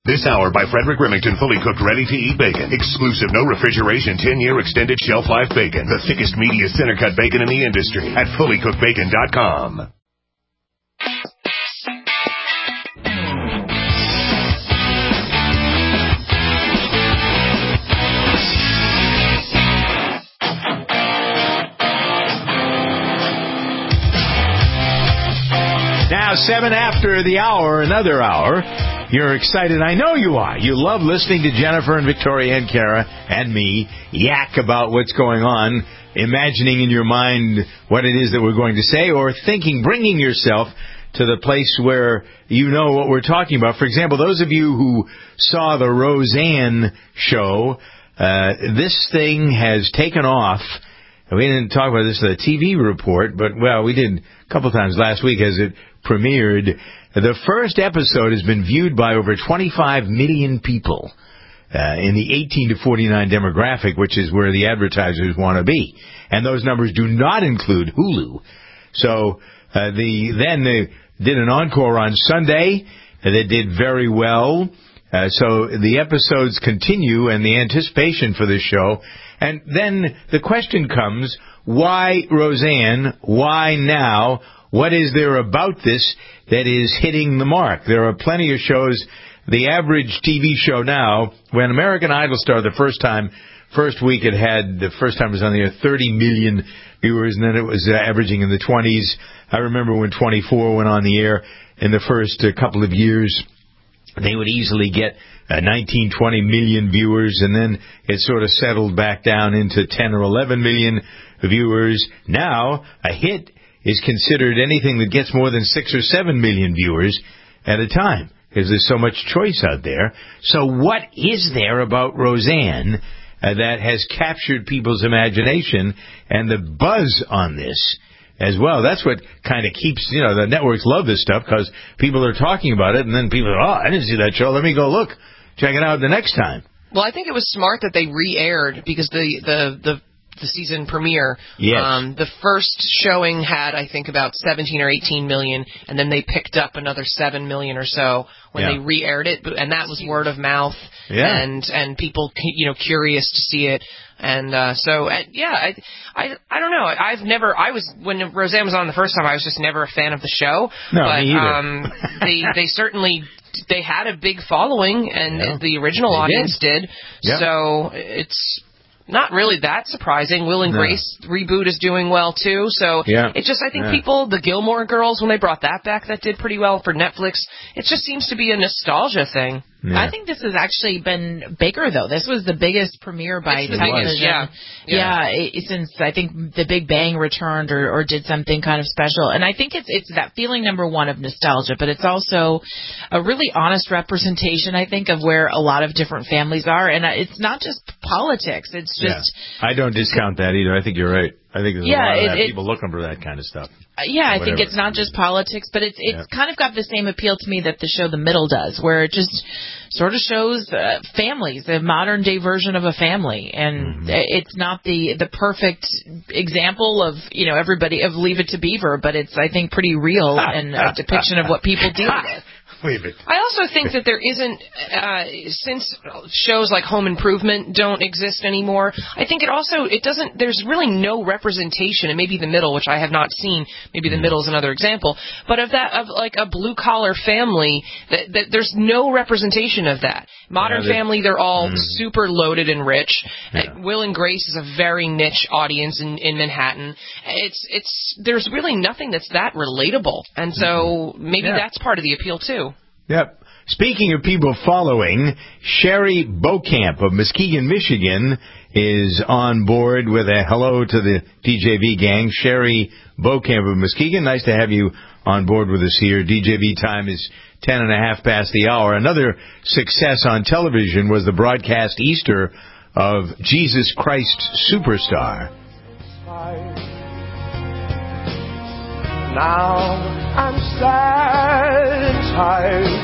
This hour by Frederick Remington, fully cooked, ready-to-eat bacon. Exclusive, no refrigeration, 10-year extended shelf life bacon. The thickest, meatiest, center-cut bacon in the industry at fullycookedbacon.com. Now, 7 after the hour, another hour. You're excited. I know you are. You love listening to Jennifer and Victoria and Kara and me yak about what's going on, imagining in your mind what it is that we're going to say, or thinking, bringing yourself to the place where you know what we're talking about. For example, those of you who saw the Roseanne show, this thing has taken off. We didn't talk about this in the TV report, but, well, we did a couple times last week as it premiered. The first episode has been viewed by over 25 million people in the 18 to 49 demographic, which is where the advertisers want to be. And those numbers do not include Hulu. So then they did an encore on Sunday. They did very well. So the episodes continue and the anticipation for this show. And then the question comes, why Roseanne? Why now? What is there about this that is hitting the mark? There are plenty of shows. The average TV show now, when American Idol started the first week the first time it was on the air, 30 million viewers, and then it was averaging in the 20s. I remember when 24 went on the air in the first couple of years, they would easily get 19, 20 million viewers, and then it sort of settled back down into 10 or 11 million viewers. Now, a hit is considered anything that gets more than 6 or 7 million viewers at a time, because there's so much choice out there. So what is there about Roseanne that has captured people's imagination and the buzz on this as well? That's what kind of keeps, the networks love this stuff, because people are talking about it, and then people are, I didn't see that show, let me go look, check it out the next time. Well, I think it was smart that they re-aired, because the season premiere. Yes. The first showing had, I think, about 17 or 18 million, and then they picked up another 7 million or so when they re-aired it, and that was word of mouth, and people, curious to see it. And I don't know. When Roseanne was on the first time, I was just never a fan of the show. No, but me either. they certainly, they had a big following, and the original audience did. Yeah. So it's not really that surprising. Will and Grace reboot is doing well, too. So it's just, I think people, the Gilmore Girls, when they brought that back, that did pretty well for Netflix. It just seems to be a nostalgia thing. Yeah. I think this has actually been bigger, though. This was the biggest premiere by television. Since I think The Big Bang returned or did something kind of special. And I think it's that feeling, number one, of nostalgia, but it's also a really honest representation, I think, of where a lot of different families are. And it's not just politics. It's just... I don't discount that either. I think you're right. I think there's a lot of that. People looking for that kind of stuff. I think it's not just politics, but it's kind of got the same appeal to me that the show The Middle does, where it just sort of shows families, a modern-day version of a family. And it's not the perfect example of, everybody, of Leave It to Beaver, but it's, I think, pretty real and a depiction of what people deal with. I also think that there isn't, since shows like Home Improvement don't exist anymore, I think there's really no representation, and maybe The Middle, which I have not seen, maybe The Middle is another example, but of like a blue-collar family, that there's no representation of that. Modern Family, they're all super loaded and rich. Will and Grace is a very niche audience in Manhattan. There's really nothing that's that relatable, and so maybe that's part of the appeal, too. Yep. Speaking of people following, Sherry Beaucamp of Muskegon, Michigan, is on board with a hello to the DJV gang. Sherry Beaucamp of Muskegon, nice to have you on board with us here. DJV time is 10:05 past the hour. Another success on television was the broadcast Easter of Jesus Christ Superstar. Now I'm sad and tired.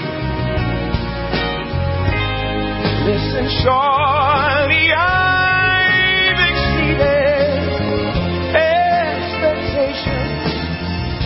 Listen, shorty, I've exceeded expectations.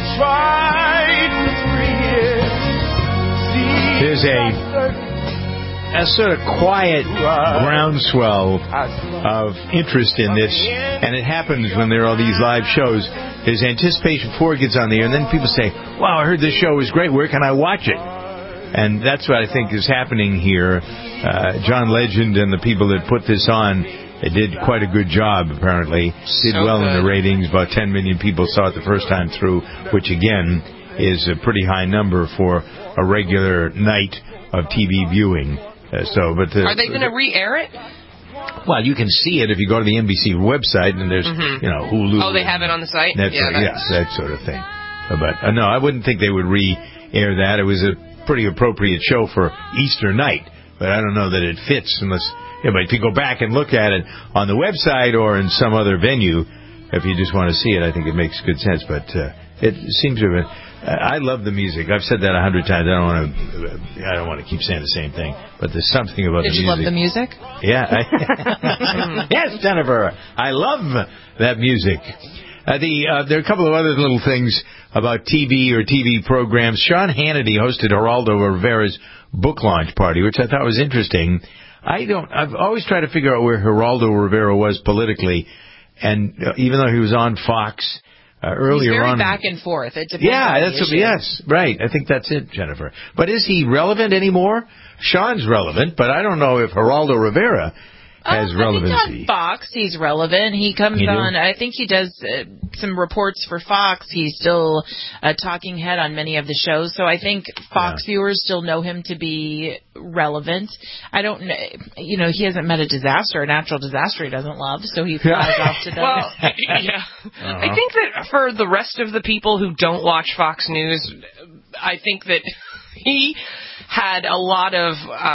Tried for 3 years. There's a sort of quiet groundswell of interest in this, and it happens when there are these live shows. There's anticipation before it gets on the air, and then people say, wow, I heard this show was great. Where can I watch it? And that's what I think is happening here. John Legend and the people that put this on, they did quite a good job, apparently. Did well in the ratings. About 10 million people saw it the first time through, which, again, is a pretty high number for a regular night of TV viewing. Are they going to re-air it? Well, you can see it if you go to the NBC website, and there's, Hulu. Oh, they have it on the site? That sort of thing. But, no, I wouldn't think they would re-air that. It was a pretty appropriate show for Easter night, but I don't know that it fits unless... Yeah, but if you go back and look at it on the website or in some other venue, if you just want to see it, I think it makes good sense. But it seems to have been... I love the music. I've said that 100 times. I don't want to keep saying the same thing. But there's something about the music. Did you love the music? Yeah. Yes, Jennifer. I love that music. There are a couple of other little things about TV or TV programs. Sean Hannity hosted Geraldo Rivera's book launch party, which I thought was interesting. I've always tried to figure out where Geraldo Rivera was politically, and even though he was on Fox earlier on, he's very back and forth. It depends. Yes, right. I think that's it, Jennifer. But is he relevant anymore? Sean's relevant, but I don't know if Geraldo Rivera has relevancy. I think on Fox he's relevant. He comes on, I think he does some reports for Fox. He's still a talking head on many of the shows. So I think Fox viewers still know him to be relevant. I don't know, he hasn't met a natural disaster he doesn't love, so he flies off to them. Well, I think that for the rest of the people who don't watch Fox News, I think that he had a lot of,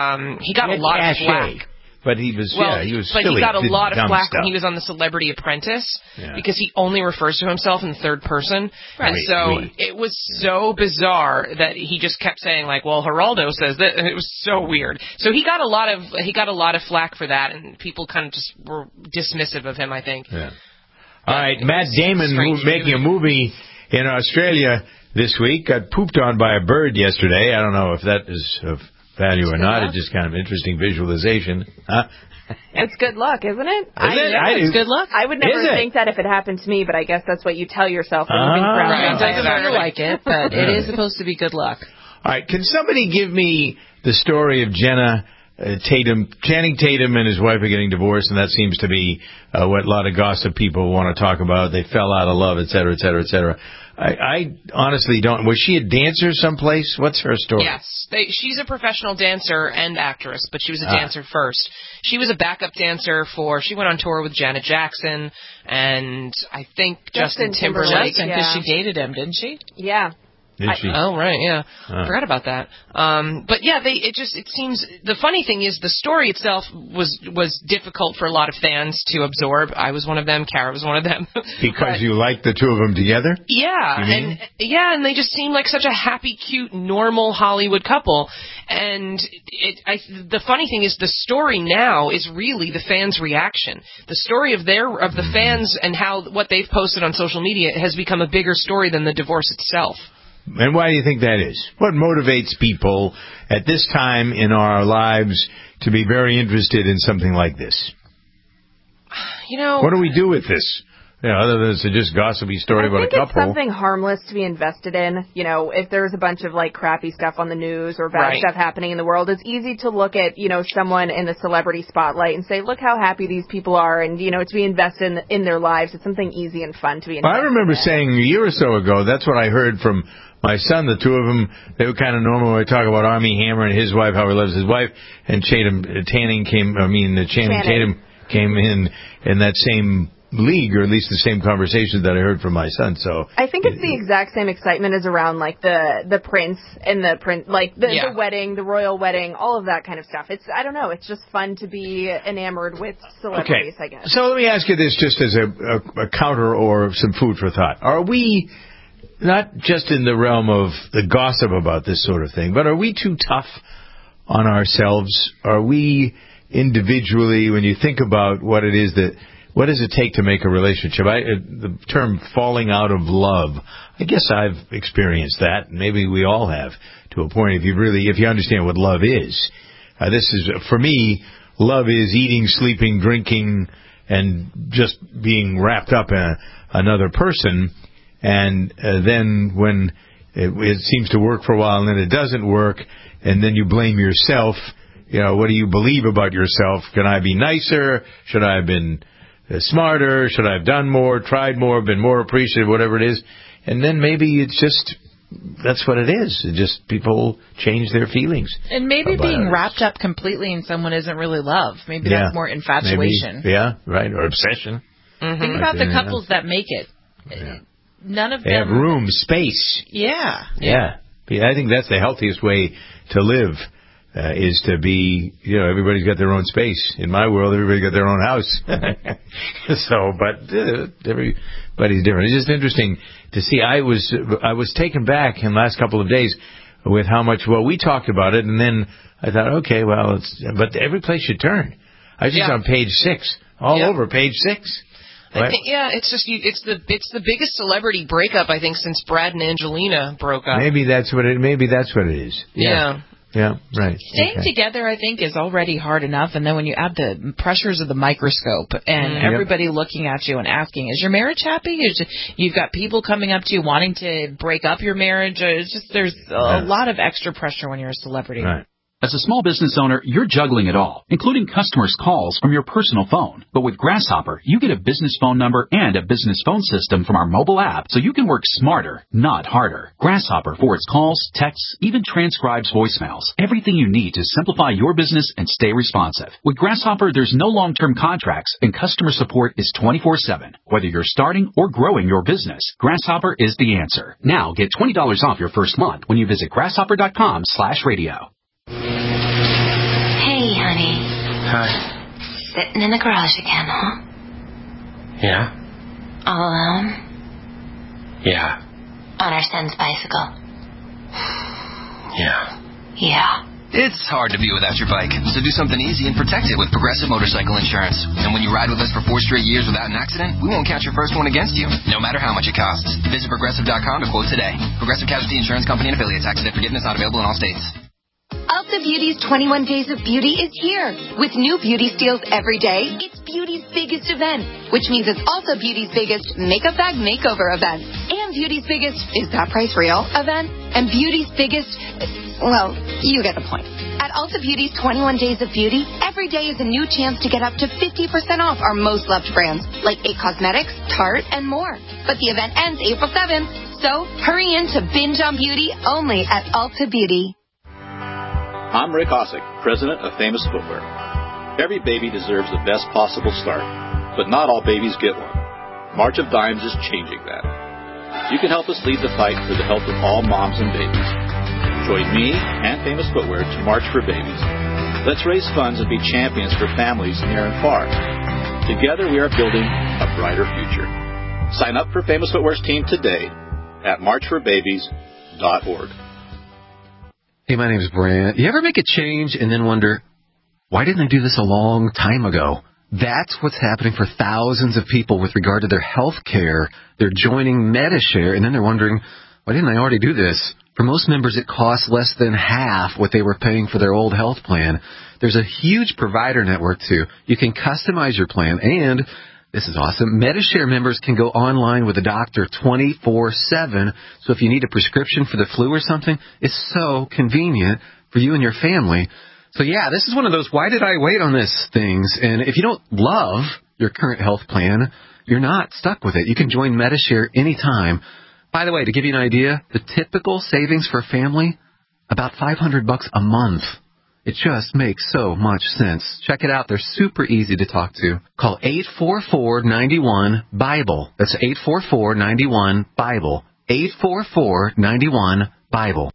flack. But he was, he was silly. But he got a lot of flack when he was on The Celebrity Apprentice because he only refers to himself in third person. Right. And so it was so bizarre that he just kept saying, like, well, Geraldo says that, and it was so weird. So he got a lot of flack for that, and people kind of just were dismissive of him, I think. Yeah. All right, Matt Damon making a movie in Australia this week got pooped on by a bird yesterday. I don't know if that is of value or not. It's just kind of interesting visualization. It's good luck, isn't it? It's good luck. I would never think that if it happened to me, but I guess that's what you tell yourself when you're being around. It doesn't feel like it, but it is supposed to be good luck. All right, can somebody give me the story of Channing Tatum and his wife are getting divorced, and that seems to be what a lot of gossip people want to talk about. They fell out of love, et cetera, et cetera, et cetera. I honestly don't... Was she a dancer someplace? What's her story? Yes. She's a professional dancer and actress, but she was a dancer first. She was a backup dancer she went on tour with Janet Jackson and I think Justin Timberlake. Because she dated him, didn't she? Yeah. Oh, right, yeah. Forgot about that. But yeah, it seems, the funny thing is the story itself was difficult for a lot of fans to absorb. I was one of them, Kara was one of them. Because you like the two of them together? Yeah, and they just seem like such a happy, cute, normal Hollywood couple. And the funny thing is the story now is really the fans' reaction. The story of the fans and what they've posted on social media has become a bigger story than the divorce itself. And why do you think that is? What motivates people at this time in our lives to be very interested in something like this? What do we do with this? Other than it's just gossipy story about a couple. I think it's something harmless to be invested in. If there's a bunch of crappy stuff on the news or bad stuff happening in the world, it's easy to look at, someone in the celebrity spotlight and say, look how happy these people are, and, to be invested in their lives. It's something easy and fun to be invested in. I remember saying a year or so ago, that's what I heard from my son. The two of them, they were kind of normal when we talk about Armie Hammer and his wife, how he loves his wife, and Channing Tatum came in that same league, or at least the same conversation that I heard from my son. So I think it's the exact same excitement as around the prince and the wedding, the royal wedding, all of that kind of stuff. I don't know, it's just fun to be enamored with celebrities, I guess. So let me ask you this just as a counter or some food for thought. Are we, not just in the realm of the gossip about this sort of thing, but are we too tough on ourselves? Are we individually, when you think about what does it take to make a relationship? The term falling out of love, I guess I've experienced that. Maybe we all have, to a point, if you understand what love is. this is, for me, love is eating, sleeping, drinking, and just being wrapped up in another person. And then when it seems to work for a while and then it doesn't work, and then you blame yourself. What do you believe about yourself? Can I be nicer? Should I have been smarter? Should I have done more, tried more, been more appreciative, whatever it is? And then maybe it's just, that's what it is. It just, people change their feelings. And maybe being wrapped up completely in someone isn't really love. Maybe that's more infatuation. Maybe, right, or obsession. Mm-hmm. Think about the couples that make it. Yeah. None of them... They have room, space. Yeah. I think that's the healthiest way to live. Is to be, everybody's got their own space. In my world, everybody's got their own house. Everybody's different. It's just interesting to see. I was taken back in the last couple of days with how much, we talked about it, and then I thought, okay, but every place you turn. I was just on page 6, over page 6. I think, it's just it's the biggest celebrity breakup, I think, since Brad and Angelina broke up. Maybe that's what it is. Yeah, right. Staying together, I think, is already hard enough, and then when you add the pressures of the microscope and everybody looking at you and asking, is your marriage happy? You've got people coming up to you wanting to break up your marriage. It's just, there's a lot of extra pressure when you're a celebrity. Right. As a small business owner, you're juggling it all, including customers' calls from your personal phone. But with Grasshopper, you get a business phone number and a business phone system from our mobile app, so you can work smarter, not harder. Grasshopper forwards calls, texts, even transcribes voicemails. Everything you need to simplify your business and stay responsive. With Grasshopper, there's no long-term contracts, and customer support is 24/7. Whether you're starting or growing your business, Grasshopper is the answer. Now get $20 off your first month when you visit grasshopper.com/radio. Hey, honey. Hi. Sitting in the garage again, huh? Yeah? All alone? Yeah. On our son's bicycle? Yeah. It's hard to be without your bike, so do something easy and protect it with Progressive Motorcycle Insurance. And when you ride with us for 4 straight years without an accident, we won't count your first one against you, no matter how much it costs. Visit Progressive.com to quote today. Progressive Casualty Insurance Company and Affiliates. Accident forgiveness not available in all states. Ulta Beauty's 21 Days of Beauty is here. With new beauty steals every day, it's beauty's biggest event, which means it's also beauty's biggest makeup bag makeover event. And beauty's biggest, is that price real, event. And beauty's biggest, you get the point. At Ulta Beauty's 21 Days of Beauty, every day is a new chance to get up to 50% off our most loved brands, like IT Cosmetics, Tarte, and more. But the event ends April 7th, so hurry in to binge on beauty only at Ulta Beauty. I'm Rick Osick, president of Famous Footwear. Every baby deserves the best possible start, but not all babies get one. March of Dimes is changing that. You can help us lead the fight for the health of all moms and babies. Join me and Famous Footwear to March for Babies. Let's raise funds and be champions for families near and far. Together we are building a brighter future. Sign up for Famous Footwear's team today at marchforbabies.org. Hey, my name's Brant. You ever make a change and then wonder, why didn't I do this a long time ago? That's what's happening for thousands of people with regard to their health care. They're joining Medi-Share, and then they're wondering, why didn't I already do this? For most members, it costs less than half what they were paying for their old health plan. There's a huge provider network, too. You can customize your plan, and this is awesome. Medi-Share members can go online with a doctor 24/7. So if you need a prescription for the flu or something, it's so convenient for you and your family. So yeah, this is one of those why did I wait on this things. And if you don't love your current health plan, you're not stuck with it. You can join Medi-Share anytime. By the way, to give you an idea, the typical savings for a family, about $500 a month. It just makes so much sense. Check it out. They're super easy to talk to. Call 844-91-BIBLE. That's 844-91-BIBLE. 844-91-BIBLE.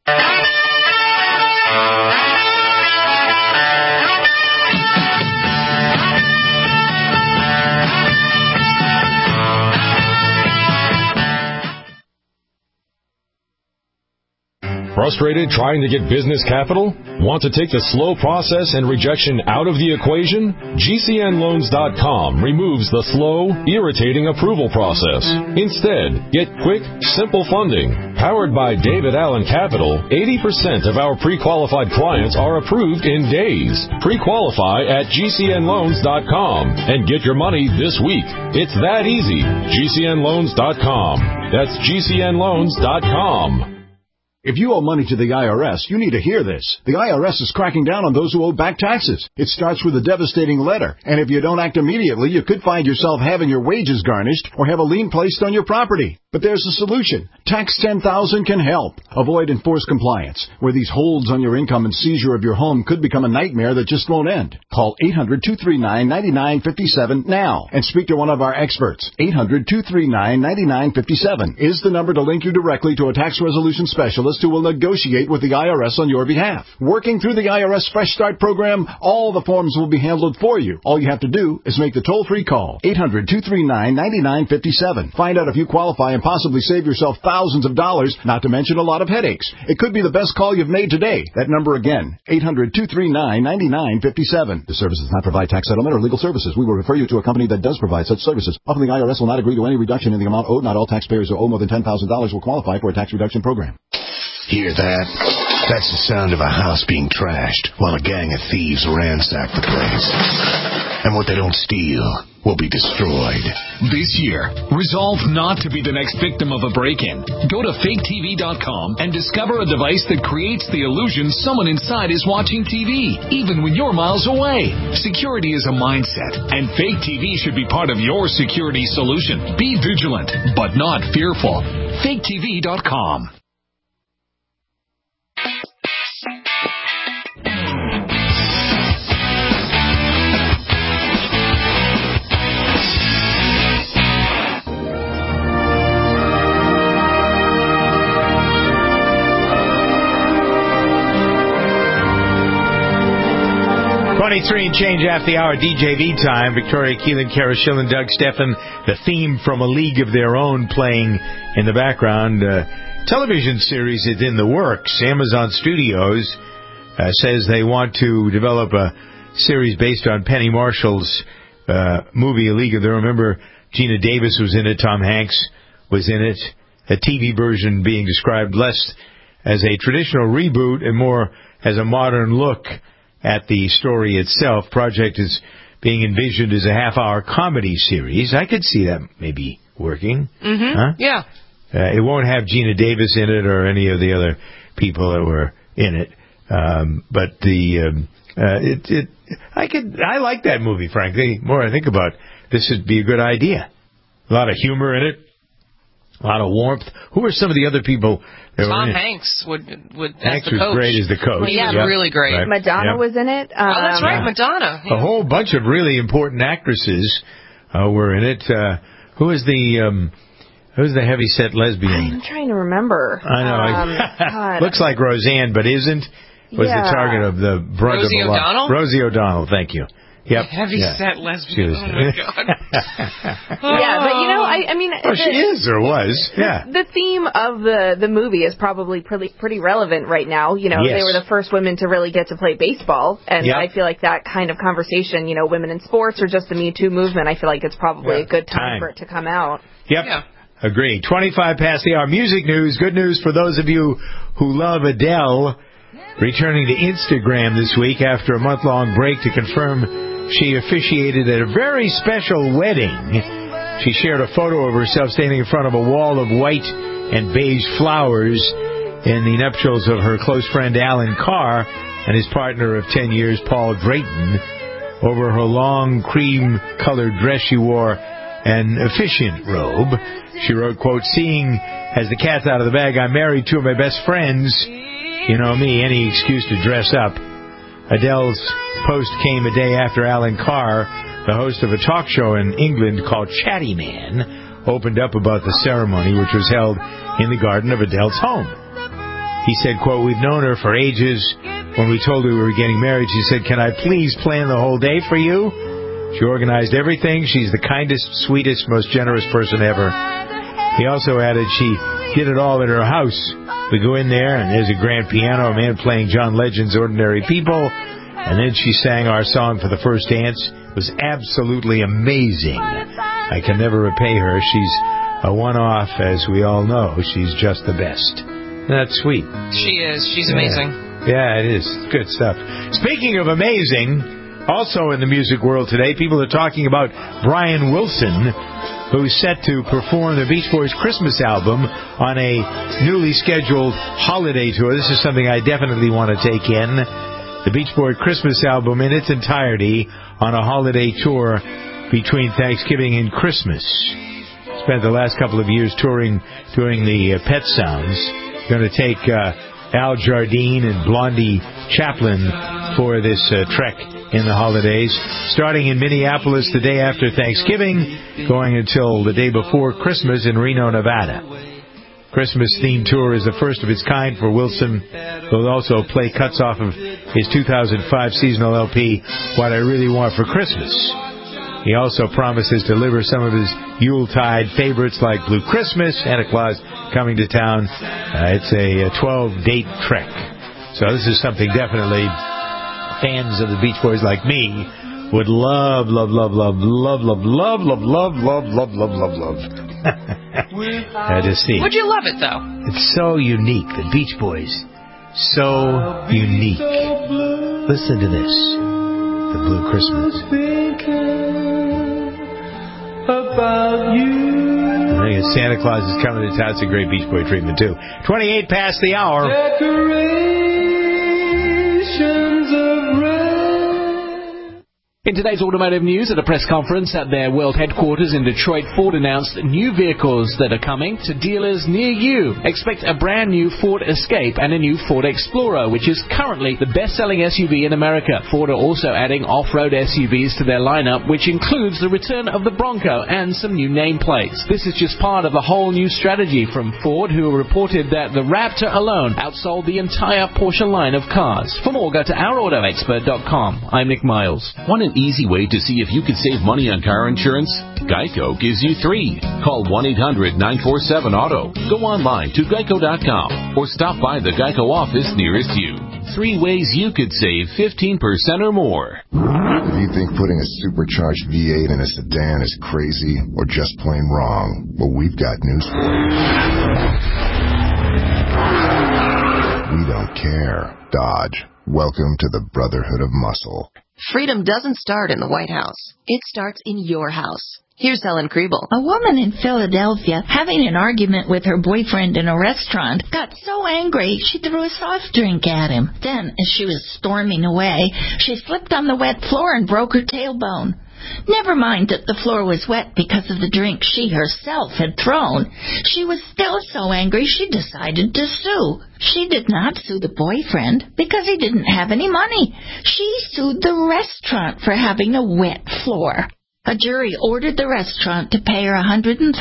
Frustrated trying to get business capital? Want to take the slow process and rejection out of the equation? GCNLoans.com removes the slow, irritating approval process. Instead, get quick, simple funding. Powered by David Allen Capital, 80% of our pre-qualified clients are approved in days. Pre-qualify at GCNLoans.com and get your money this week. It's that easy. GCNLoans.com. That's GCNLoans.com. If you owe money to the IRS, you need to hear this. The IRS is cracking down on those who owe back taxes. It starts with a devastating letter, and if you don't act immediately, you could find yourself having your wages garnished or have a lien placed on your property. But there's a solution. Tax 10,000 can help. Avoid enforced compliance, where these holds on your income and seizure of your home could become a nightmare that just won't end. Call 800-239-9957 now and speak to one of our experts. 800-239-9957 is the number to link you directly to a tax resolution specialist who will negotiate with the IRS on your behalf. Working through the IRS Fresh Start program, all the forms will be handled for you. All you have to do is make the toll-free call. 800-239-9957. Find out if you qualify and possibly save yourself thousands of dollars, not to mention a lot of headaches. It could be the best call you've made today. That number again, 800-239-9957. The service does not provide tax settlement or legal services. We will refer you to a company that does provide such services. Often the IRS will not agree to any reduction in the amount owed. Not all taxpayers who owe more than $10,000 will qualify for a tax reduction program. Hear that? That's the sound of a house being trashed while a gang of thieves ransack the place. And what they don't steal will be destroyed. This year, resolve not to be the next victim of a break-in. Go to faketv.com and discover a device that creates the illusion someone inside is watching TV, even when you're miles away. Security is a mindset, and Fake TV should be part of your security solution. Be vigilant, but not fearful. faketv.com. .23 and change after the hour, DJV time. Victoria Keelan, Kara Schillen, Doug Steffen. The theme from A League of Their Own playing in the background. Television series is in the works. Amazon Studios says they want to develop a series based on Penny Marshall's movie A League of Their Own. Remember, Gina Davis was in it. Tom Hanks was in it. A TV version being described less as a traditional reboot and more as a modern look at the story itself. Project is being envisioned as a half-hour comedy series. I could see that maybe working. Mm-hmm. Huh? Yeah. It won't have Gina Davis in it or any of the other people that were in it. But I like that movie, frankly. The more I think about it, this would be a good idea. A lot of humor in it. A lot of warmth. Who are some of the other people? Tom Hanks would Hanks as the coach. was great as the coach. Well, yeah, really great. Right. Madonna was in it. Oh, that's right, Madonna. Yeah. A whole bunch of really important actresses were in it. Who's the heavy-set lesbian? I'm trying to remember. I know. Looks like Roseanne, but isn't. Was the target of the brunt Rosie of a lot. O'Donnell? Rosie O'Donnell, thank you. Yep. Heavy-set lesbian. Oh, my God. Yeah, but, I mean... she is or was, yeah. The theme of the movie is probably pretty relevant right now. Yes. They were the first women to really get to play baseball, and I feel like that kind of conversation, women in sports or just the Me Too movement, I feel like it's probably a good time for it to come out. Yep. Yeah. Agreed. 25 past the hour. Music news. Good news for those of you who love Adele. Returning to Instagram this week after a month-long break to confirm she officiated at a very special wedding. She shared a photo of herself standing in front of a wall of white and beige flowers in the nuptials of her close friend Alan Carr and his partner of 10 years, Paul Drayton. Over her long cream-colored dress, she wore an officiant robe. She wrote, quote, "Seeing as the cat's out of the bag, I'm married to two of my best friends. You know me, any excuse to dress up." Adele's post came a day after Alan Carr, the host of a talk show in England called Chatty Man, opened up about the ceremony, which was held in the garden of Adele's home. He said, quote, "We've known her for ages. When we told her we were getting married, she said, 'Can I please plan the whole day for you?' She organized everything. She's the kindest, sweetest, most generous person ever." He also added she did it all in her house. We go in there, and there's a grand piano, a man playing John Legend's Ordinary People, and then she sang our song for the first dance. It was absolutely amazing. I can never repay her. She's a one-off, as we all know. She's just the best. That's sweet. She is. She's amazing. Yeah, it is. Good stuff. Speaking of amazing, also in the music world today, people are talking about Brian Wilson, who's set to perform the Beach Boys Christmas album on a newly scheduled holiday tour. This is something I definitely want to take in. The Beach Boys Christmas album in its entirety on a holiday tour between Thanksgiving and Christmas. Spent the last couple of years touring doing the Pet Sounds. Going to take Al Jardine and Blondie Chaplin for this trek in the holidays, starting in Minneapolis the day after Thanksgiving, going until the day before Christmas in Reno, Nevada. Christmas-themed tour is the first of its kind for Wilson. He'll also play cuts off of his 2005 seasonal LP, What I Really Want for Christmas. He also promises to deliver some of his Yuletide favorites like Blue Christmas, Santa Claus Coming to Town. It's a 12-date trek. So this is something definitely fans of the Beach Boys like me would love to see. Would you love it, though? It's so unique, the Beach Boys. So unique. Listen to this. The Blue Christmas. About you. I think Santa Claus is Coming to Town. It's a great Beach Boy treatment, too. 28 past the hour. Decorations of red. In today's automotive news, at a press conference at their world headquarters in Detroit, Ford announced new vehicles that are coming to dealers near you. Expect a brand new Ford Escape and a new Ford Explorer, which is currently the best-selling SUV in America. Ford are also adding off-road SUVs to their lineup, which includes the return of the Bronco and some new nameplates. This is just part of a whole new strategy from Ford, who reported that the Raptor alone outsold the entire Porsche line of cars. For more, go to OurAutoExpert.com. I'm Nick Miles. Want an easy way to see if you could save money on car insurance? Geico gives you 3. Call 1-800-947-AUTO. Go online to geico.com or stop by the Geico office nearest you. 3 ways you could save 15% or more. If you think putting a supercharged V8 in a sedan is crazy or just plain wrong, well, we've got news for you. We don't care. Dodge. Welcome to the Brotherhood of Muscle. Freedom doesn't start in the White House. It starts in your house. Here's Helen Kriebel. A woman in Philadelphia, having an argument with her boyfriend in a restaurant, got so angry she threw a soft drink at him. Then, as she was storming away, she slipped on the wet floor and broke her tailbone. Never mind that the floor was wet because of the drink she herself had thrown. She was still so angry she decided to sue. She did not sue the boyfriend because he didn't have any money. She sued the restaurant for having a wet floor. A jury ordered the restaurant to pay her $113,000.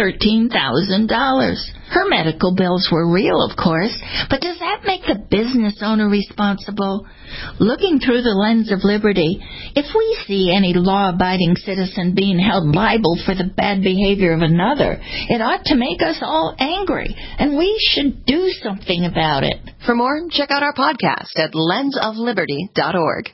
Her medical bills were real, of course, but does that make the business owner responsible? Looking through the lens of liberty, if we see any law-abiding citizen being held liable for the bad behavior of another, it ought to make us all angry, and we should do something about it. For more, check out our podcast at lensofliberty.org.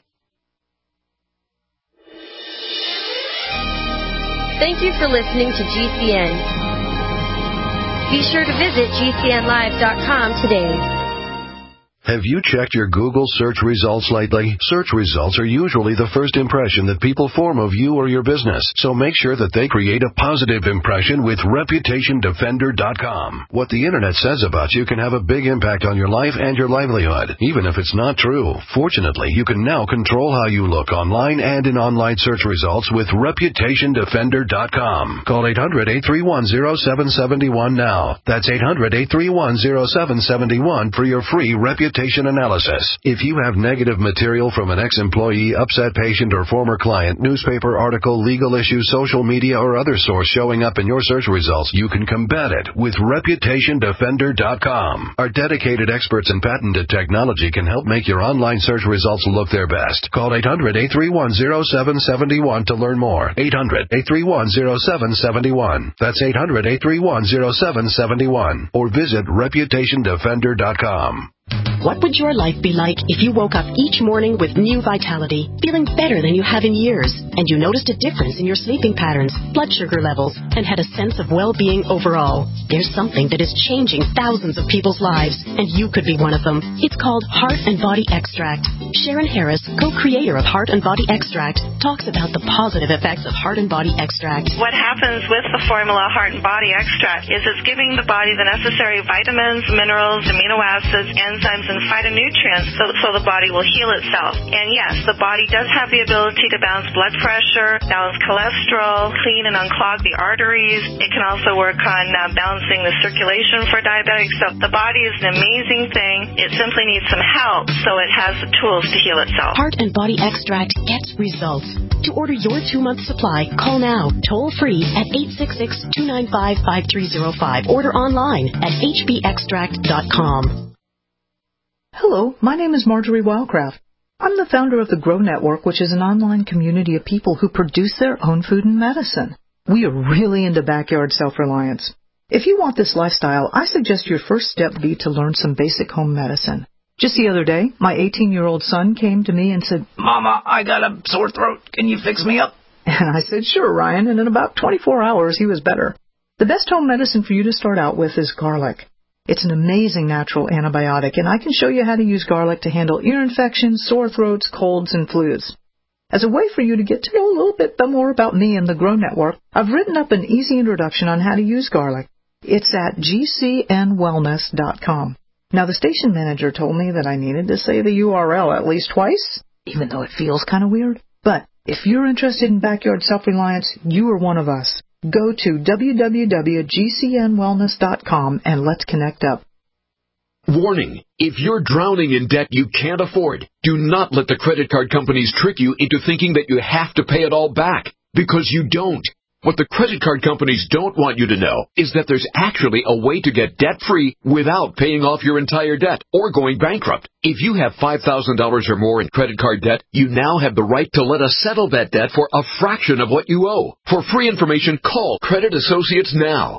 Thank you for listening to GCN. Be sure to visit GCNlive.com today. Have you checked your Google search results lately? Search results are usually the first impression that people form of you or your business, so make sure that they create a positive impression with ReputationDefender.com. What the Internet says about you can have a big impact on your life and your livelihood, even if it's not true. Fortunately, you can now control how you look online and in online search results with ReputationDefender.com. Call 800-831-0771 now. That's 800-831-0771 for your free Reputation reputation analysis. If you have negative material from an ex-employee, upset patient, or former client, newspaper article, legal issue, social media, or other source showing up in your search results, you can combat it with ReputationDefender.com. Our dedicated experts in patented technology can help make your online search results look their best. Call 800-831-0771 to learn more. 800-831-0771. That's 800-831-0771. Or visit ReputationDefender.com. What would your life be like if you woke up each morning with new vitality, feeling better than you have in years, and you noticed a difference in your sleeping patterns, blood sugar levels, and had a sense of well-being overall? There's something that is changing thousands of people's lives, and you could be one of them. It's called Heart and Body Extract. Sharon Harris, co-creator of Heart and Body Extract, talks about the positive effects of Heart and Body Extract. What happens with the formula Heart and Body Extract is it's giving the body the necessary vitamins, minerals, amino acids, enzymes, and phytonutrients so the body will heal itself. And yes, the body does have the ability to balance blood pressure, balance cholesterol, clean and unclog the arteries. It can also work on balancing the circulation for diabetics. So the body is an amazing thing. It simply needs some help so it has the tools to heal itself. Heart and Body Extract gets results. To order your 2-month supply, call now, toll free at 866-295-5305. Order online at hbextract.com. Hello, my name is Marjorie Wildcraft. I'm the founder of the Grow Network, which is an online community of people who produce their own food and medicine. We are really into backyard self-reliance. If you want this lifestyle, I suggest your first step be to learn some basic home medicine. Just the other day, my 18-year-old son came to me and said, "Mama, I got a sore throat. Can you fix me up?" And I said, "Sure, Ryan," and in about 24 hours, he was better. The best home medicine for you to start out with is garlic. It's an amazing natural antibiotic, and I can show you how to use garlic to handle ear infections, sore throats, colds, and flus. As a way for you to get to know a little bit more about me and the Grow Network, I've written up an easy introduction on how to use garlic. It's at gcnwellness.com. Now, the station manager told me that I needed to say the URL at least twice, even though it feels kind of weird. But if you're interested in backyard self-reliance, you are one of us. Go to www.gcnwellness.com and let's connect up. Warning. If you're drowning in debt you can't afford, do not let the credit card companies trick you into thinking that you have to pay it all back, because you don't. What the credit card companies don't want you to know is that there's actually a way to get debt-free without paying off your entire debt or going bankrupt. If you have $5,000 or more in credit card debt, you now have the right to let us settle that debt for a fraction of what you owe. For free information, call Credit Associates now.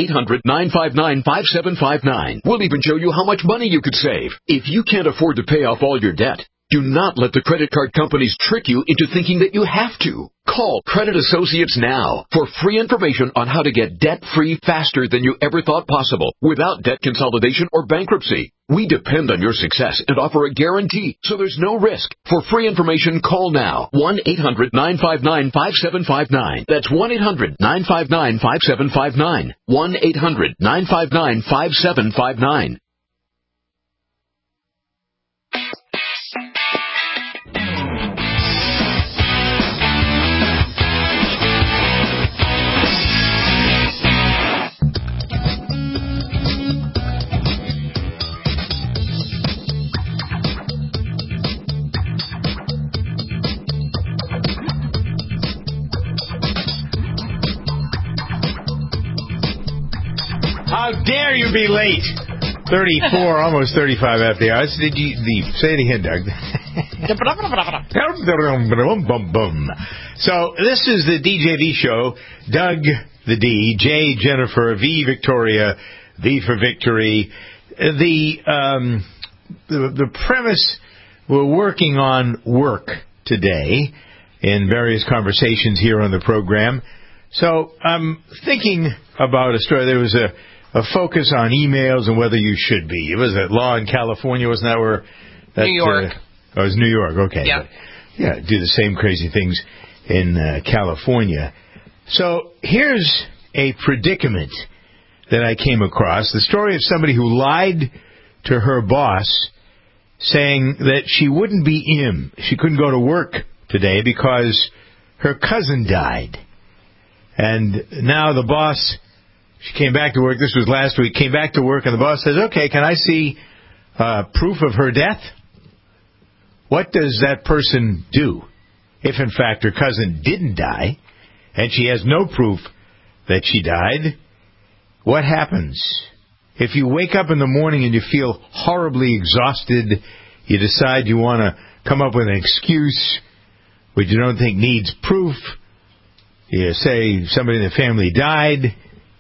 1-800-959-5759. We'll even show you how much money you could save. If you can't afford to pay off all your debt, do not let the credit card companies trick you into thinking that you have to. Call Credit Associates now for free information on how to get debt-free faster than you ever thought possible without debt consolidation or bankruptcy. We depend on your success and offer a guarantee, so there's no risk. For free information, call now. 1-800-959-5759. That's 1-800-959-5759. 1-800-959-5759. How dare you be late? 34, almost 35 after the hours. Did you say it again, Doug? So this is the DJV show. Doug, the D, J, Jennifer, V, Victoria, V for Victory. The premise, we're working on work today in various conversations here on the program. So I'm thinking about a story. There was a focus on emails and whether you should be. It was that law in California, wasn't that where? New York. It was New York, okay. Yeah. But, yeah, do the same crazy things in California. So here's a predicament that I came across. The story of somebody who lied to her boss saying that she wouldn't be in. She couldn't go to work today because her cousin died. And now the boss, she came back to work, this was last week, came back to work, and the boss says, okay, can I see proof of her death? What does that person do if, in fact, her cousin didn't die and she has no proof that she died? What happens? If you wake up in the morning and you feel horribly exhausted, you decide you want to come up with an excuse which you don't think needs proof. You say somebody in the family died,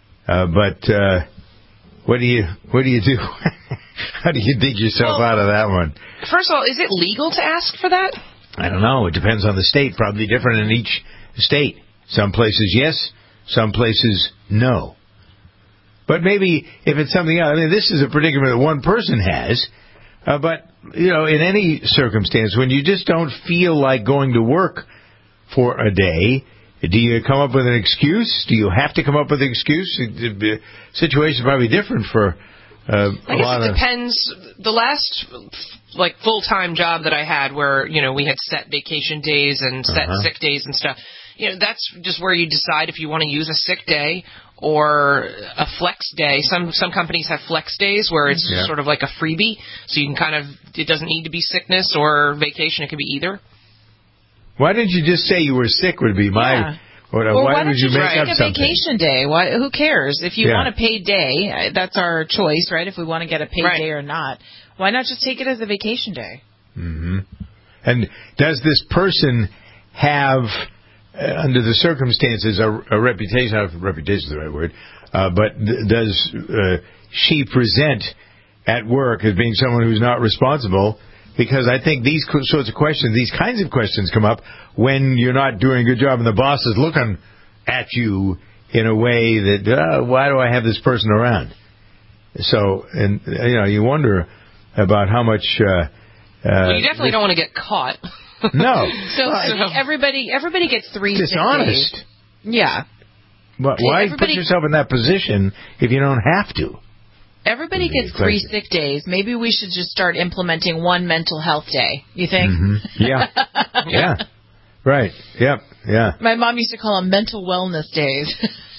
but what do you do? How do you dig yourself out of that one? First of all, is it legal to ask for that? I don't know. It depends on the state. Probably different in each state. Some places yes, some places no. But maybe if it's something else, I mean, this is a predicament that one person has. But, in any circumstance, when you just don't feel like going to work for a day, do you come up with an excuse? Do you have to come up with an excuse? The situation's probably different for I guess it depends. The last full-time job that I had where, we had set vacation days and set sick days and stuff, that's just where you decide if you want to use a sick day or a flex day. Some companies have flex days where it's sort of like a freebie, so you can it doesn't need to be sickness or vacation. It could be either. Why didn't you just say you were sick would be my... Or why don't would you make up a something? vacation day? Who cares? If you want a paid day, that's our choice, right? If we want to get a paid day or not. Why not just take it as a vacation day? Mm-hmm. And does this person have, under the circumstances, a reputation? I don't know if reputation is the right word, but does she present at work as being someone who's not responsible? Because I think these sorts of questions, these kinds of questions come up when you're not doing a good job and the boss is looking at you in a way that, why do I have this person around? So, and you wonder about how much... well, you definitely don't want to get caught. No. So everybody gets 3 dishonest. Sick days. Yeah. But why put yourself in that position if you don't have to? Everybody gets 3 sick days. Maybe we should just start implementing 1 mental health day. You think? Mm-hmm. Yeah. Yeah. Right. Yep. Yeah. My mom used to call them mental wellness days.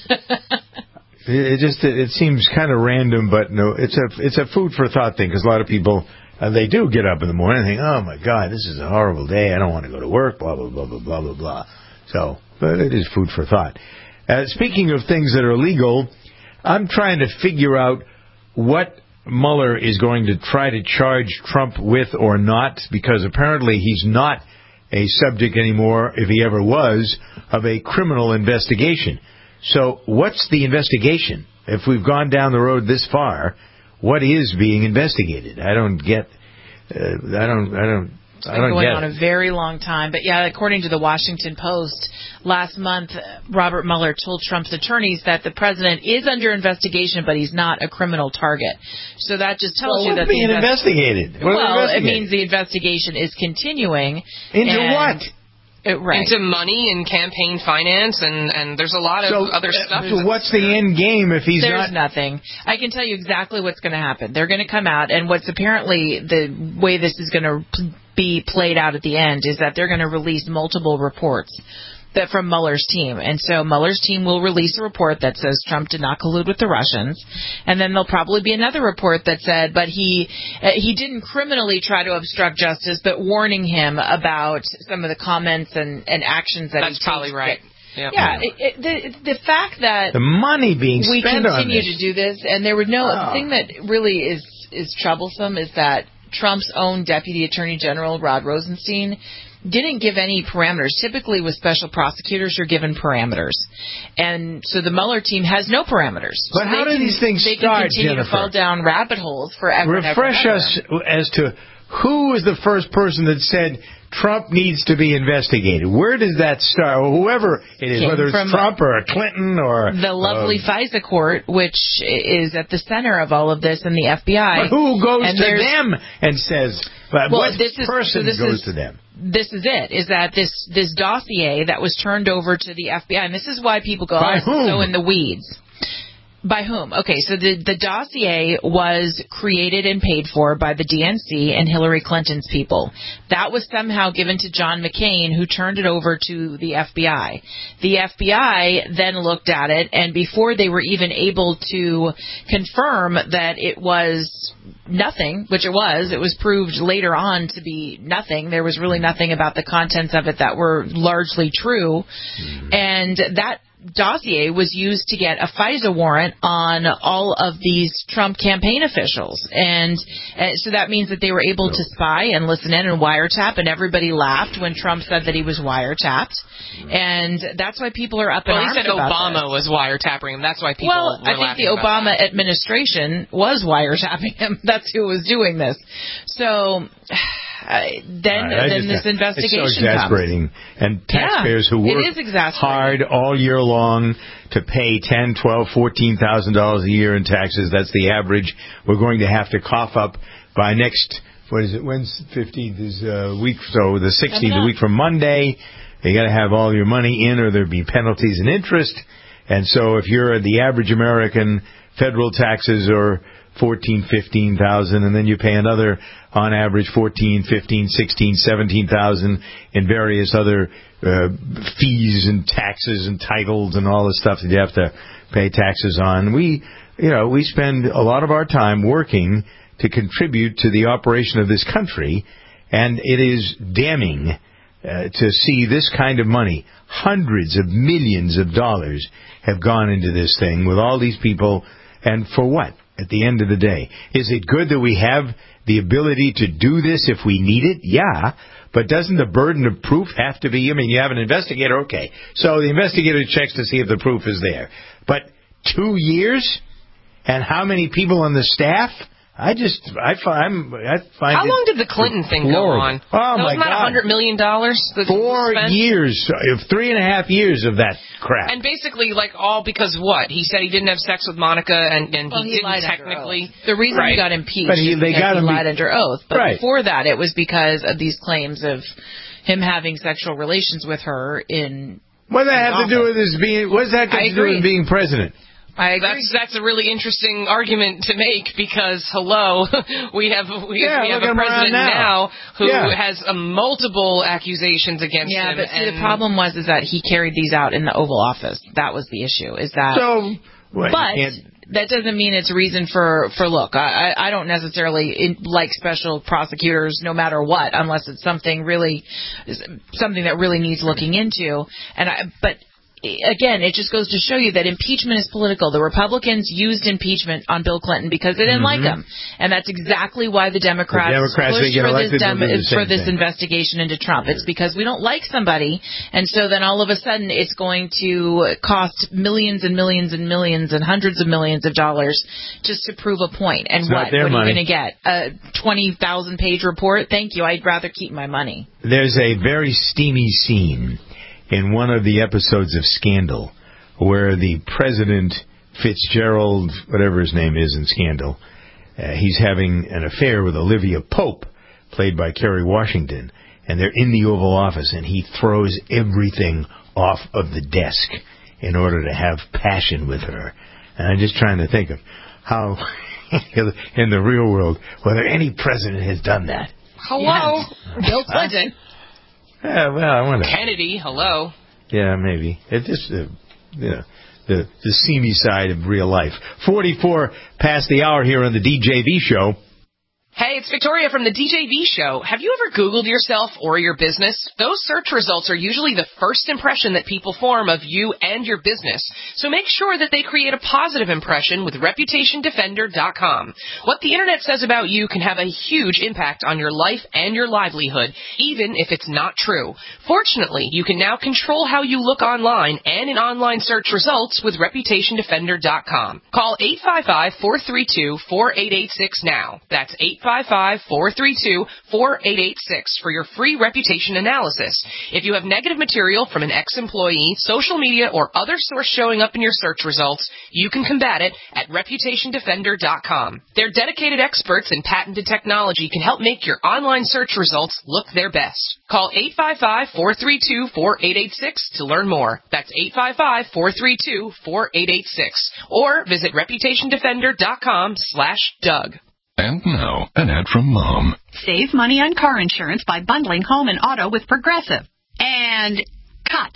It seems kind of random, but no, it's a food for thought thing because a lot of people they do get up in the morning and think, oh my God, this is a horrible day. I don't want to go to work. Blah blah blah blah blah blah blah. So, but it is food for thought. Speaking of things that are legal, I'm trying to figure out what Mueller is going to try to charge Trump with or not, because apparently he's not a subject anymore, if he ever was, of a criminal investigation. So what's the investigation? If we've gone down the road this far, what is being investigated? I don't get. It's been going on a very long time. But, yeah, according to the Washington Post, last month, Robert Mueller told Trump's attorneys that the president is under investigation, but he's not a criminal target. So that just tells you that being investigated. It means the investigation is continuing. Into what? Right. Into money and campaign finance, and there's a lot of other stuff. So what's the end game if he's There's nothing. I can tell you exactly what's going to happen. They're going to come out, and what's apparently the way this is going to be played out at the end is that they're going to release multiple reports that from Mueller's team. And so Mueller's team will release a report that says Trump did not collude with the Russians. And then there'll probably be another report that said, but he didn't criminally try to obstruct justice, but warning him about some of the comments and actions that he takes. That's probably right. Yep. Yeah, the fact that the money being we spent on continue this. to do this, and there were the thing that really is troublesome is that Trump's own Deputy Attorney General, Rod Rosenstein, didn't give any parameters. Typically with special prosecutors, you're given parameters. And so the Mueller team has no parameters. But how do these things start, They can continue Jennifer? to fall down rabbit holes forever and ever. Refresh us as to who was the first person that said Trump needs to be investigated. Where does that start? Or whoever it is, whether it's Trump or Clinton or... The lovely FISA court, which is at the center of all of this, and the FBI. But who goes to them and says... what person goes to them? This is it, is that this dossier that was turned over to the FBI, and this is why people go, By whom? so in the weeds. By whom? Okay, so the dossier was created and paid for by the DNC and Hillary Clinton's people. That was somehow given to John McCain, who turned it over to the FBI. The FBI then looked at it, and before they were even able to confirm that it was nothing, which it was proved later on to be nothing. There was really nothing about the contents of it that were largely true. And that dossier was used to get a FISA warrant on all of these Trump campaign officials. And so that means that they were able to spy and listen in and wiretap, and everybody laughed when Trump said that he was wiretapped. And that's why people are up in arms about this. He said Obama was wiretapping him. That's why people were I think the Obama administration was wiretapping him. That's who was doing this. So then this investigation it's so exasperating. And taxpayers who work hard all year long to pay $10,000, $12,000, $14,000 a year in taxes, that's the average, we're going to have to cough up by next, when's 15th is a week, so the 16th, a week from Monday. You got to have all your money in, or there'll be penalties and interest. And so if you're the average American, federal taxes are $14,000, $15,000, and then you pay another, on average, $14,000, $15,000, $16,000, $17,000 in various other fees and taxes and titles and all the stuff that you have to pay taxes on. We spend a lot of our time working to contribute to the operation of this country, and it is damning to see this kind of money. Hundreds of millions of dollars have gone into this thing with all these people, and for what? At the end of the day, is it good that we have the ability to do this if we need it? Yeah, but doesn't the burden of proof have to be, you have an investigator, okay, so the investigator checks to see if the proof is there. But 2 years? And how many people on the staff? I find How long did the Clinton thing go on? Oh, my God. $100 million? 4 years, 3.5 years of that crap. And basically, all because what? He said he didn't have sex with Monica, and he didn't technically. The reason he got impeached is because he lied under oath. But before that, it was because of these claims of him having sexual relations with her in. What does that have to do with his being? What does that have to do with being president? I agree. That's a really interesting argument to make because, we have a president now who has multiple accusations against him. Yeah, but the problem was that he carried these out in the Oval Office. That was the issue. That doesn't mean it's a reason for look. I don't necessarily like special prosecutors no matter what, unless it's something that really needs looking into. But again, it just goes to show you that impeachment is political. The Republicans used impeachment on Bill Clinton because they didn't like him. And that's exactly why the Democrats pushed for this investigation into Trump. It's because we don't like somebody, and so then all of a sudden it's going to cost millions and millions and millions and hundreds of millions of dollars just to prove a point. And what are you going to get? A 20,000-page report? Thank you. I'd rather keep my money. There's a very steamy scene in one of the episodes of Scandal, where the President Fitzgerald, whatever his name is in Scandal, he's having an affair with Olivia Pope, played by Kerry Washington, and they're in the Oval Office, and he throws everything off of the desk in order to have passion with her. And I'm just trying to think of how, in the real world, whether any president has done that. Hello? Bill Clinton. Yeah, well, I wonder. Kennedy, hello. Yeah, maybe. It's just, the seamy side of real life. 44 past the hour here on the DJV show. Hey, it's Victoria from the DJV show. Have you ever Googled yourself or your business? Those search results are usually the first impression that people form of you and your business. So make sure that they create a positive impression with ReputationDefender.com. What the internet says about you can have a huge impact on your life and your livelihood, even if it's not true. Fortunately, you can now control how you look online and in online search results with ReputationDefender.com. Call 855-432-4886 now. That's 855-432-4886 855-432-4886 for your free reputation analysis. If you have negative material from an ex-employee, social media, or other source showing up in your search results, you can combat it at ReputationDefender.com. Their dedicated experts in patented technology can help make your online search results look their best. Call 855-432-4886 to learn more. That's 855-432-4886. Or visit ReputationDefender.com/Doug. And now, an ad from Mom. Save money on car insurance by bundling home and auto with Progressive. And cut.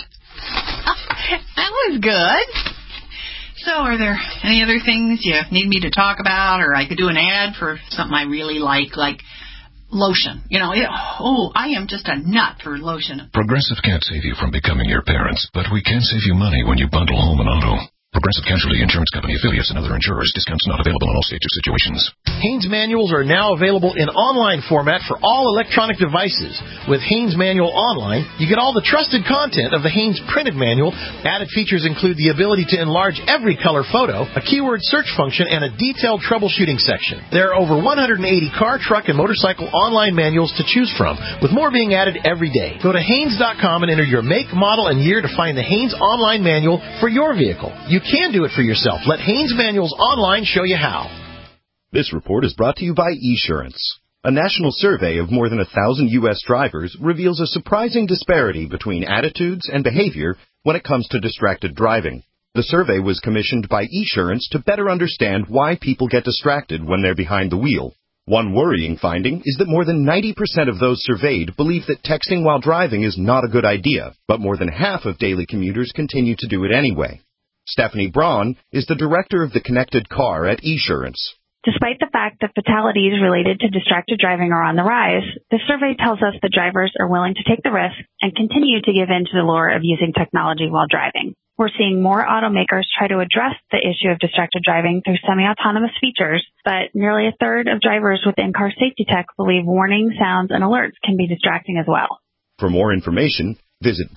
That was good. So are there any other things you need me to talk about, or I could do an ad for something I really like lotion? I am just a nut for lotion. Progressive can't save you from becoming your parents, but we can save you money when you bundle home and auto. Progressive Casualty Insurance Company affiliates and other insurers. Discounts not available in all states or situations. Haynes manuals are now available in online format for all electronic devices. With Haynes Manual Online, you get all the trusted content of the Haynes printed manual. Added features include the ability to enlarge every color photo, a keyword search function, and a detailed troubleshooting section. There are over 180 car, truck, and motorcycle online manuals to choose from, with more being added every day. Go to Haynes.com and enter your make, model, and year to find the Haynes online manual for your vehicle. You can do it for yourself. Let Haynes Manuals Online show you how. This report is brought to you by Esurance. A national survey of more than 1,000 U.S. drivers reveals a surprising disparity between attitudes and behavior when it comes to distracted driving. The survey was commissioned by Esurance to better understand why people get distracted when they're behind the wheel. One worrying finding is that more than 90% of those surveyed believe that texting while driving is not a good idea, but more than half of daily commuters continue to do it anyway. Stephanie Braun is the director of the Connected Car at Esurance. Despite the fact that fatalities related to distracted driving are on the rise, the survey tells us that drivers are willing to take the risk and continue to give in to the lure of using technology while driving. We're seeing more automakers try to address the issue of distracted driving through semi-autonomous features, but nearly a third of drivers with in-car safety tech believe warning sounds and alerts can be distracting as well. For more information, visit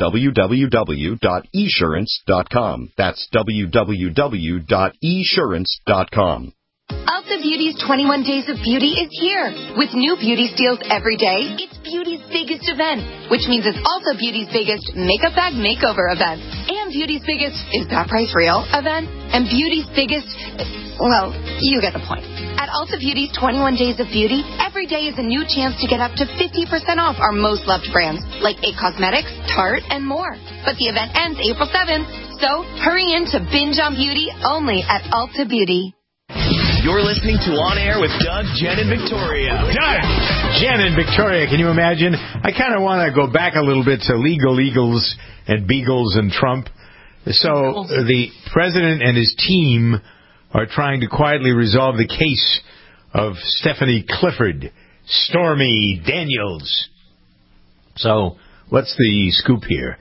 www.esurance.com. That's www.esurance.com. Ulta Beauty's 21 Days of Beauty is here. With new beauty steals every day, it's beauty's biggest event, which means it's also beauty's biggest makeup bag makeover event, and beauty's biggest is that price real event, and beauty's biggest, well, you get the point. At Ulta Beauty's 21 Days of Beauty, every day is a new chance to get up to 50% off our most loved brands, like IT Cosmetics, Tarte, and more. But the event ends April 7th, so hurry in to binge on beauty only at Ulta Beauty. You're listening to On Air with Doug, Jen, and Victoria. Doug, Jen, and Victoria, can you imagine? I kind of want to go back a little bit to legal eagles and beagles and Trump. So the president and his team are trying to quietly resolve the case of Stephanie Clifford, Stormy Daniels. So what's the scoop here?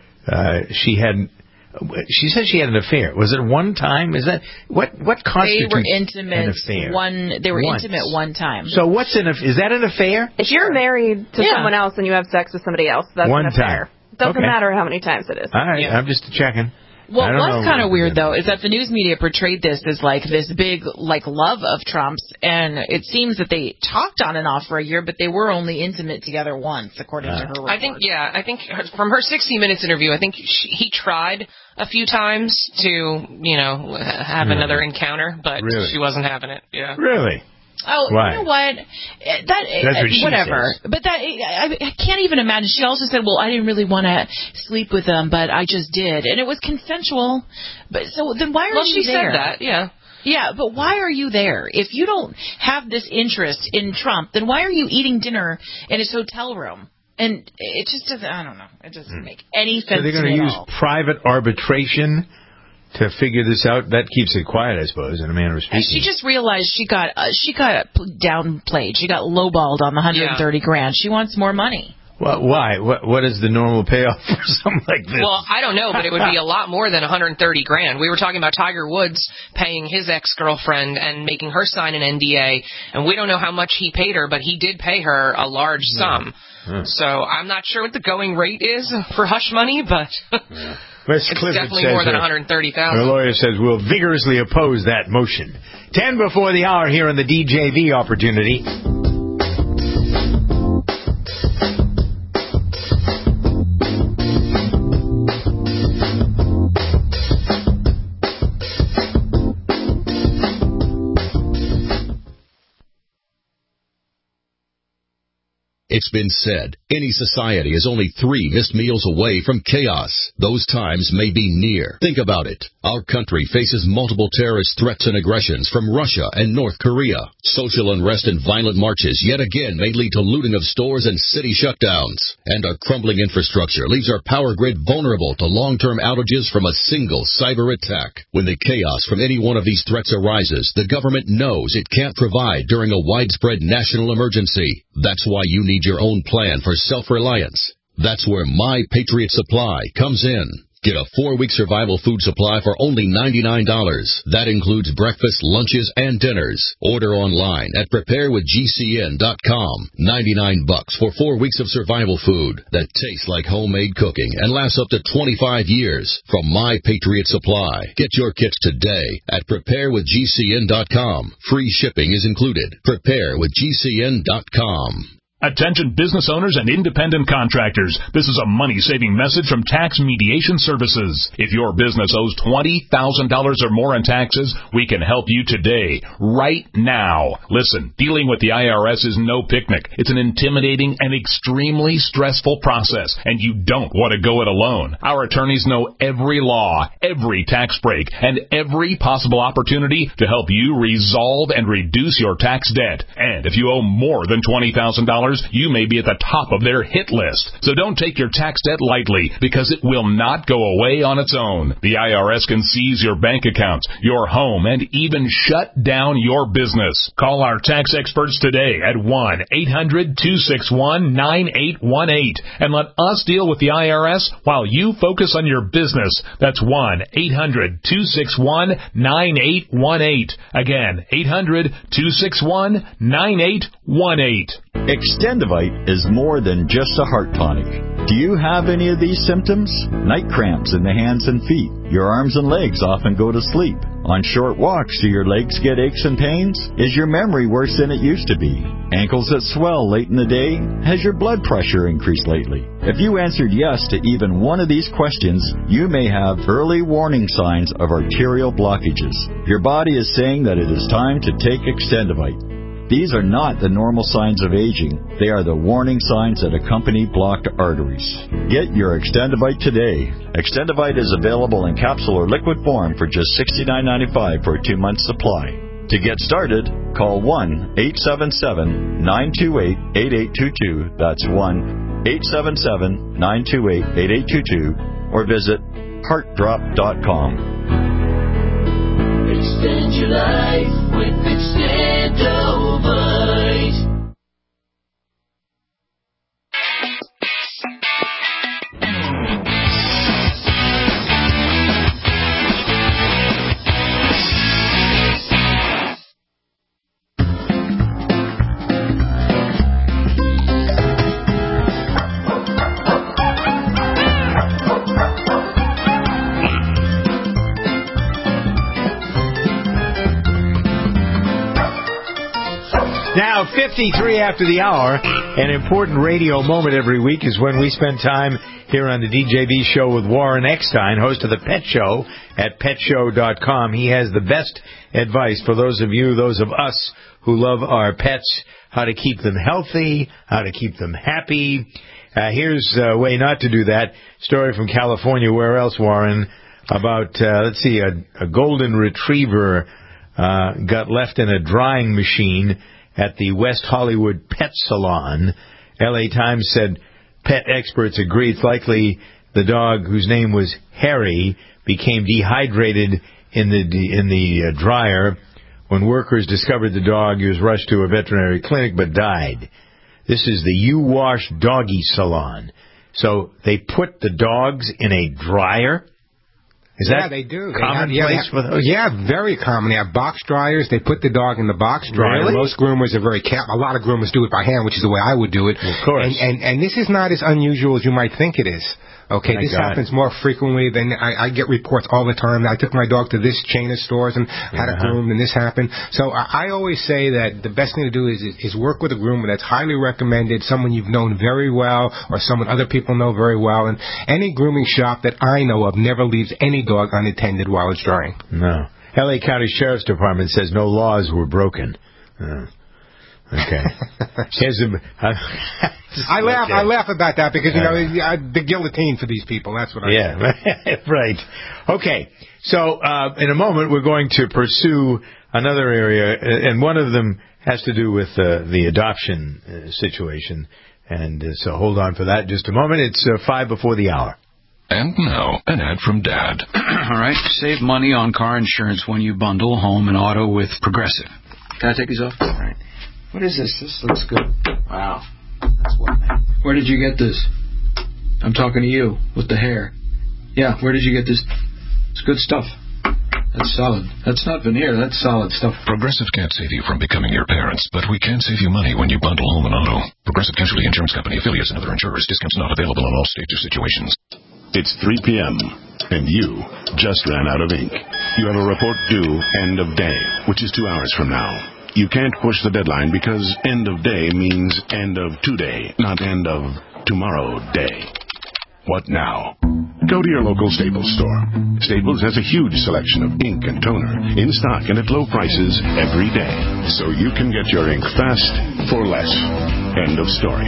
She said she had an affair. Was it one time? Is that what constitutes they were intimate an affair? They were intimate one time. So is that an affair? If you're married to someone else and you have sex with somebody else, that's one an affair. Doesn't matter how many times it is. All right, I'm just checking. Well, what's kind of weird, though, is that the news media portrayed this as like this big love of Trump's, and it seems that they talked on and off for a year, but they were only intimate together once, according to her report. I think from her 60 Minutes interview, I think he tried a few times to, have another encounter, but she wasn't having it. Yeah. Really? Oh, Why? You know what? That's what she whatever. says. But I can't even imagine. She also said, "Well, I didn't really want to sleep with them, but I just did, and it was consensual." But so then, why are you there? Well, she said that, yeah. Yeah, but why are you there? If you don't have this interest in Trump, then why are you eating dinner in his hotel room? And it just doesn't. I don't know. It doesn't make any sense. So they're going to use private arbitration to figure this out. That keeps it quiet, I suppose, in a manner of speaking. She just realized she got downplayed. She got lowballed on the $130,000. She wants more money. Well, why? What is the normal payoff for something like this? Well, I don't know, but it would be a lot more than $130,000. We were talking about Tiger Woods paying his ex-girlfriend and making her sign an NDA, and we don't know how much he paid her, but he did pay her a large sum. So I'm not sure what the going rate is for hush money, but it's definitely more than $130,000. Her lawyer says we'll vigorously oppose that motion. 10 before the hour here on the DJV Opportunity. It's been said, any society is only 3 missed meals away from chaos. Those times may be near. Think about it. Our country faces multiple terrorist threats and aggressions from Russia and North Korea. Social unrest and violent marches yet again may lead to looting of stores and city shutdowns. And our crumbling infrastructure leaves our power grid vulnerable to long-term outages from a single cyber attack. When the chaos from any one of these threats arises, the government knows it can't provide during a widespread national emergency. That's why you need your own plan for self-reliance. That's where My Patriot Supply comes in. Get a 4-week survival food supply for only $99. That includes breakfast, lunches, and dinners. Order online at preparewithgcn.com. $99 for 4 weeks of survival food that tastes like homemade cooking and lasts up to 25 years from My Patriot Supply. Get your kits today at preparewithgcn.com. Free shipping is included. Preparewithgcn.com. Attention business owners and independent contractors. This is a money-saving message from Tax Mediation Services. If your business owes $20,000 or more in taxes, we can help you today, right now. Listen, dealing with the IRS is no picnic. It's an intimidating and extremely stressful process, and you don't want to go it alone. Our attorneys know every law, every tax break, and every possible opportunity to help you resolve and reduce your tax debt. And if you owe more than $20,000, you may be at the top of their hit list. So don't take your tax debt lightly, because it will not go away on its own. The IRS can seize your bank accounts, your home, and even shut down your business. Call our tax experts today at 1-800-261-9818 and let us deal with the IRS while you focus on your business. That's 1-800-261-9818. Again, 800-261-9818. Extendivite is more than just a heart tonic. Do you have any of these symptoms? Night cramps in the hands and feet. Your arms and legs often go to sleep. On short walks, do your legs get aches and pains? Is your memory worse than it used to be? Ankles that swell late in the day? Has your blood pressure increased lately? If you answered yes to even one of these questions, you may have early warning signs of arterial blockages. Your body is saying that it is time to take Extendivite. These are not the normal signs of aging. They are the warning signs that accompany blocked arteries. Get your Extendivite today. Extendivite is available in capsule or liquid form for just $69.95 for a 2-month supply. To get started, call 1-877-928-8822. That's 1-877-928-8822. Or visit heartdrop.com. Extend your life with Extendovite. Now, 53 after the hour, an important radio moment every week is when we spend time here on the DJV show with Warren Eckstein, host of The Pet Show at PetShow.com. He has the best advice for those of us who love our pets, how to keep them healthy, how to keep them happy. Here's a way not to do that. Story from California. Where else, Warren? About, a golden retriever got left in a drying machine at the West Hollywood Pet Salon. LA Times said pet experts agree it's likely the dog, whose name was Harry, became dehydrated in the dryer. When workers discovered the dog, he was rushed to a veterinary clinic but died. This is the You Wash Doggy Salon. So they put the dogs in a dryer? Is that they do. Commonplace for those? Yeah, very common. They have box dryers. They put the dog in the box dryer. Really? Most groomers are a lot of groomers do it by hand, which is the way I would do it. Of course. And this is not as unusual as you might think it is. Okay, this happens more frequently than I get reports all the time. I took my dog to this chain of stores and had it groomed, and this happened. So I always say that the best thing to do is work with a groomer that's highly recommended, someone you've known very well, or someone other people know very well. And any grooming shop that I know of never leaves any dog unattended while it's drying. No. L.A. County Sheriff's Department says no laws were broken. Okay. I laugh about that because, the guillotine for these people. That's what I Yeah, right. Okay. So, in a moment, we're going to pursue another area, and one of them has to do with the adoption situation. And so hold on for that just a moment. It's 5 before the hour. And now, an ad from Dad. All right. Save money on car insurance when you bundle home and auto with Progressive. Can I take these off? All right. What is this? This looks good. Wow. That's what, man. Where did you get this? I'm talking to you with the hair. Yeah, where did you get this? It's good stuff. That's solid. That's not veneer. That's solid stuff. Progressive can't save you from becoming your parents, but we can save you money when you bundle home and auto. Progressive Casualty Insurance Company, affiliates, and other insurers. Discounts not available in all states or situations. It's 3 p.m., and you just ran out of ink. You have a report due end of day, which is 2 hours from now. You can't push the deadline because end of day means end of today, not end of tomorrow day. What now? Go to your local Staples store. Staples has a huge selection of ink and toner in stock and at low prices every day, so you can get your ink fast for less. End of story.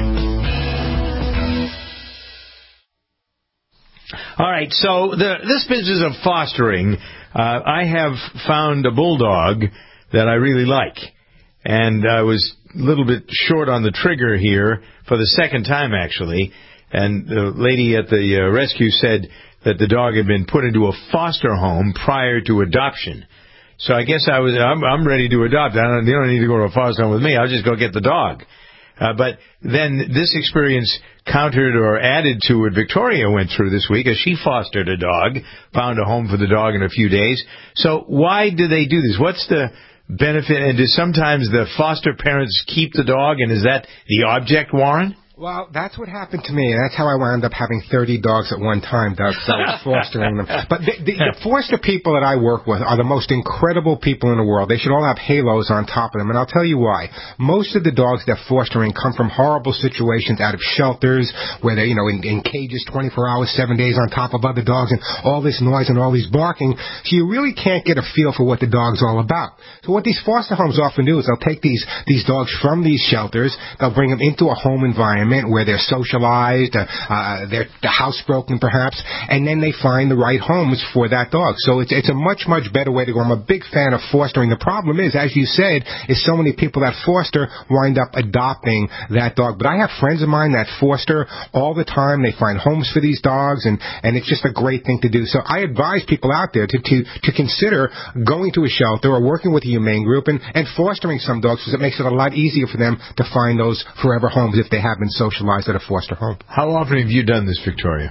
All right, so this business of fostering, I have found a bulldog that I really like. And I was a little bit short on the trigger here for the second time, actually. And the lady at the rescue said that the dog had been put into a foster home prior to adoption. So I guess I'm ready to adopt. You don't need to go to a foster home with me. I'll just go get the dog. But then this experience countered or added to what Victoria went through this week as she fostered a dog, found a home for the dog in a few days. So why do they do this? What's the benefit? And do sometimes the foster parents keep the dog, and is that the object, Warren? Well, that's what happened to me. That's how I wound up having 30 dogs at one time, Doug, so I was fostering them. But the foster people that I work with are the most incredible people in the world. They should all have halos on top of them, and I'll tell you why. Most of the dogs they're fostering come from horrible situations out of shelters where they're, in cages 24 hours, 7 days on top of other dogs and all this noise and all this barking. So you really can't get a feel for what the dog's all about. So what these foster homes often do is they'll take these dogs from these shelters, they'll bring them into a home environment where they're socialized, they're housebroken perhaps, and then they find the right homes for that dog. So it's a much, much better way to go. I'm a big fan of fostering. The problem is, as you said, is so many people that foster wind up adopting that dog. But I have friends of mine that foster all the time. They find homes for these dogs, and it's just a great thing to do. So I advise people out there to consider going to a shelter or working with a humane group and fostering some dogs, because it makes it a lot easier for them to find those forever homes if they have been socialized at a foster home. How often have you done this, Victoria?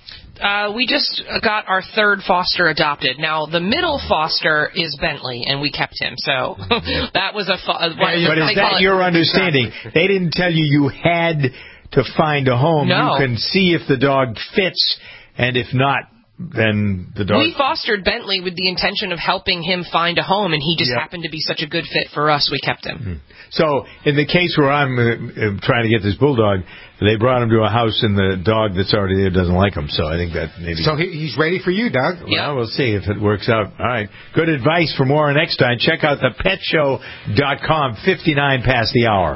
We just got our third foster adopted. Now, the middle foster is Bentley, and we kept him. So that was but is that your understanding? They didn't tell you had to find a home. No. You can see if the dog fits, and if not, then the dog... We fostered Bentley with the intention of helping him find a home, and he just happened to be such a good fit for us, we kept him. Mm-hmm. So, in the case where I'm trying to get this bulldog, they brought him to a house, and the dog that's already there doesn't like him, so I think that maybe... So he's ready for you, Doug. Well, we'll see if it works out. All right. Good advice for more next time. Check out thepetshow.com, 59 past the hour.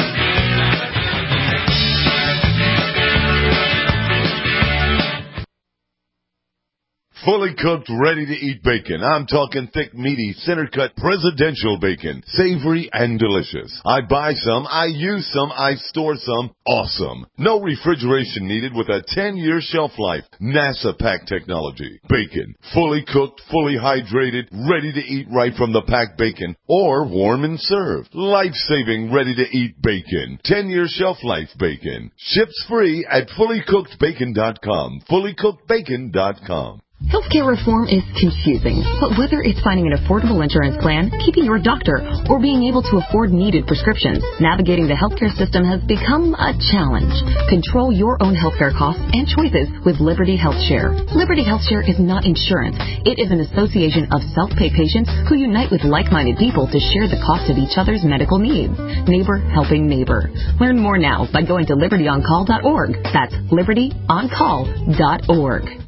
Fully cooked, ready-to-eat bacon. I'm talking thick, meaty, center-cut presidential bacon. Savory and delicious. I buy some, I use some, I store some. Awesome. No refrigeration needed with a 10-year shelf life. NASA pack technology. Bacon. Fully cooked, fully hydrated, ready to eat right from the packed bacon. Or warm and served. Life-saving, ready-to-eat bacon. 10-year shelf life bacon. Ships free at fullycookedbacon.com. Fullycookedbacon.com. Healthcare reform is confusing, but whether it's finding an affordable insurance plan, keeping your doctor, or being able to afford needed prescriptions, navigating the healthcare system has become a challenge. Control your own healthcare costs and choices with Liberty HealthShare. Liberty HealthShare is not insurance. It is an association of self-pay patients who unite with like-minded people to share the cost of each other's medical needs. Neighbor helping neighbor. Learn more now by going to libertyoncall.org. That's libertyoncall.org.